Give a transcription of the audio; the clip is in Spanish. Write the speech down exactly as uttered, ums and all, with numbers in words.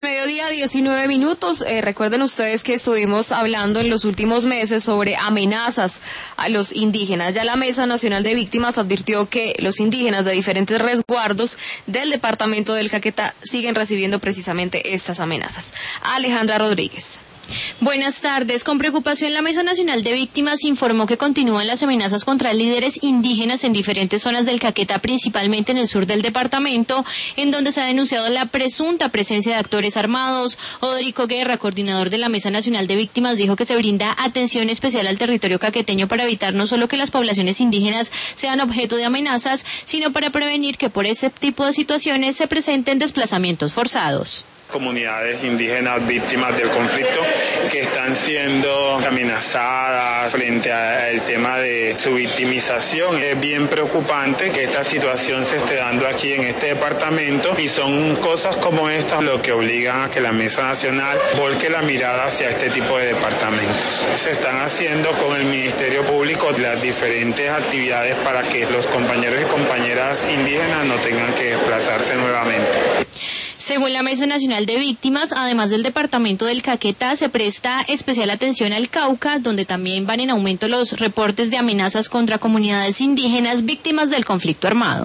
Mediodía, diecinueve minutos. Eh, recuerden ustedes que estuvimos hablando en los últimos meses sobre amenazas a los indígenas. Ya la Mesa Nacional de Víctimas advirtió que los indígenas de diferentes resguardos del departamento del Caquetá siguen recibiendo precisamente estas amenazas. Alejandra Rodríguez. Buenas tardes. Con preocupación, la Mesa Nacional de Víctimas informó que continúan las amenazas contra líderes indígenas en diferentes zonas del Caquetá, principalmente en el sur del departamento, en donde se ha denunciado la presunta presencia de actores armados. Odrico Guerra, coordinador de la Mesa Nacional de Víctimas, dijo que se brinda atención especial al territorio caqueteño para evitar no solo que las poblaciones indígenas sean objeto de amenazas, sino para prevenir que por ese tipo de situaciones se presenten desplazamientos forzados. Comunidades indígenas víctimas del conflicto que están siendo amenazadas frente al tema de su victimización. Es bien preocupante que esta situación se esté dando aquí en este departamento y son cosas como estas lo que obligan a que la Mesa Nacional volque la mirada hacia este tipo de departamentos. Se están haciendo con el Ministerio Público las diferentes actividades para que los compañeros y compañeras indígenas no tengan que desplazarse nuevamente. Según la Mesa Nacional de Víctimas, además del departamento del Caquetá, se presta especial atención al Cauca, donde también van en aumento los reportes de amenazas contra comunidades indígenas víctimas del conflicto armado.